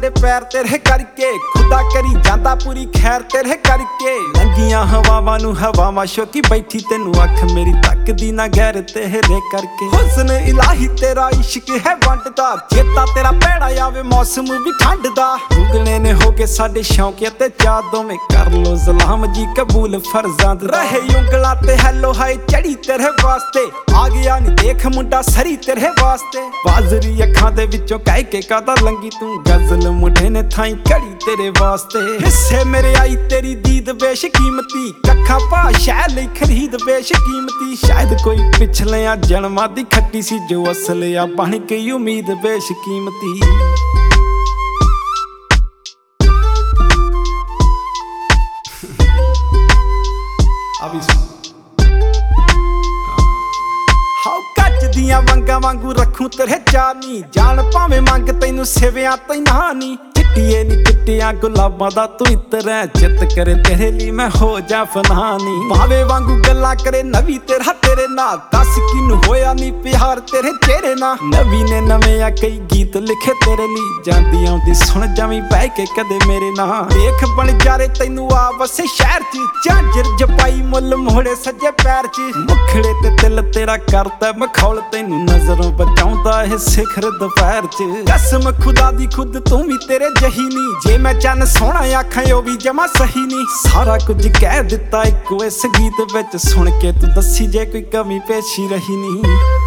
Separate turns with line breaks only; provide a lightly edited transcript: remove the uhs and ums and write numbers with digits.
ਸਾਡੇ ਪੈਰ ਤੇਰੇ ਕਰਕੇ, ਖੁਦਾ ਕਰੀ ਜਾਂਦਾ ਪੂਰੀ ਖੈਰ ਤੇਰੇ ਕਰਕੇ। ਲੰਗੀਆਂ ਹਵਾਵਾਂ ਨੂੰ ਹਵਾਵਾਂ ਸ਼ੋਕੀ ਬੈਠੀ, ਤੈਨੂੰ ਅੱਖ ਮੇਰੀ ਤੱਕਦੀ ਨਾ ਗੈਰ ਤੇਰੇ ਕਰਕੇ। ਹੁਸਨ ਇਲਾਹੀ ਤੇਰਾ ਇਸ਼ਕ ਹੈ ਵੰਡਦਾ, ਚੇਤਾ ਤੇਰਾ ਭੈੜਾ ਆਵੇ ਮੌਸਮ ਵੀ ਠੰਡ ਦਾ। ਦੁਗਣੇ ਨੇ ਹੋ ਗਏ ਸਾਡੇ ਸ਼ੌਂਕ ਤੇ ਚਾਹ, ਦੋਵੇਂ ਕਰ ਲੋ ਜ਼ਲਾਮ ਜੀ ਕਬੂਲ ਫਰਜ਼ਾਂ ਦੇ। ਰਹੇ ਉਂਗਲਾਂ ਤੇ ਹੈਲੋ ਹਾਏ ਚੜੀ ਤੇਰੇ ਵਾਸਤੇ, ਆ ਗਿਆ ਨੀ ਦੇਖ ਮੁੰਡਾ ਸਰੀ ਤੇਰੇ ਵਾਸਤੇ। ਬਾਜ਼ਰੀ ਅੱਖਾਂ ਦੇ ਵਿੱਚੋਂ ਕਹਿ ਕੇ ਕਾਦਾ ਲੰਗੀ ਤੂੰ, ਗਜ਼ਲ ਮੁੰਡੇ ਨੇ ਥਾਈ ਕੜੀ ਤੇਰੇ ਵਾਸਤੇ। ਹਿੱਸੇ ਮੇਰੇ ਆਈ ਤੇਰੀ ਦੀਦ ਬੇਸ਼ਕੀਮਤੀ, ਕੱਖਾਂ ਪਾ ਸ਼ਹਿ ਲਈ ਖਰੀਦ ਬੇਸ਼ਕੀਮਤੀ। ਸ਼ਾਇਦ ਕੋਈ ਪਿਛਲਿਆਂ ਜਨਮਾਂ ਦੀ ਖੱਟੀ ਸੀ, ਜੋ ਅਸਲ ਆ ਬਣ ਗਈ ਉਮੀਦ ਬੇਸ਼ਕੀਮਤੀ। ਹਾਉ ਕੱਚ ਦੀਆਂ ਵੰਗਾਂ ਵਾਂਗੂ ਰੱਖੂ ਤੇਰੇ ਚਾਨੀ, ਜਾਨ ਭਾਵੇਂ ਮੰਗ ਤੈਨੂੰ ਸਿਵਿਆਂ ਤੈਨਾਂ ਨੀ। ਚਿੱਟੀਏ ਨੀ ਚਿੱਟੀਆਂ ਗੁਲਾਬਾਂ ਦਾ ਤੂੰ ਇਤਰ ਐ, ਜਿੱਤ ਕਰੇ ਤੇਰੇ ਲਈ ਮੈਂ ਹੋ ਜਾ ਫਨਾ ਨੀ। ਭਾਵੇਂ ਵਾਂਗੂ ਗੱਲਾਂ ਕਰੇ ਨਵੀਂ ਤੇਰੇ ਨਾਲ, ਦੱਸ ਕਿਨੂੰ ਹੋਇਆ ਨੀ ਪਿਆਰ ਤੇਰੇ ਚਿਹਰੇ ਨਾਲ। ਨਵੀਂ ਨੇ ਨਵੇਂ ਆ ਕਈ ਗੀਤ ਲਿਖੇ ਤੇਰੇ ਲਈ, ਜਾਂਦੀ ਆਉਂਦੀ ਸੁਣ ਜਾਵੀਂ ਬਹਿ ਕੇ ਕਦੇ ਮੇਰੇ ਨਾਲ। ਦੇਖ ਬਣ ਜਾਰੇ ਤੈਨੂੰ ਆ ਵਸੇ ਸ਼ਹਿਰ ਚ, ਝਾਂਜਰ ਜਪਾਈ ਮੁੱਲ ਮੋੜੇ ਸੱਜੇ ਪੈਰ ਚ। ਮੁਖੜੇ ਤੇ ਦਿਲ ਤੇਰਾ ਕਰਦਾ ਮਖੌਲ, ਤੈਨੂੰ ਨਜ਼ਰੋਂ ਬਚਾਉਂਦਾ ਇਹ ਸਿਖਰ ਦੁਪਹਿਰ ਚ। ਕਸਮ ਖੁਦਾ ਦੀ ਖੁਦ ਤੂੰ ਵੀ ਤੇਰੇ ਜਹੀ ਨੀ, ਜੇ ਮੈਂ ਚੰਨ ਸੋਹਣਾ ਆਖਾਂ ਉਹ ਵੀ ਜਮਾ ਸਹੀ ਨੀ। ਸਾਰਾ ਕੁਝ ਕਹਿ ਦਿੱਤਾ ਇੱਕੋ ਇਸ ਗੀਤ ਵਿੱਚ, ਸੁਣ ਕੇ ਤੂੰ ਦੱਸੀ ਜੇ ਕੋਈ ਕਮੀ ਪੇਸ਼ੀ ਰਹੀ ਨੀ।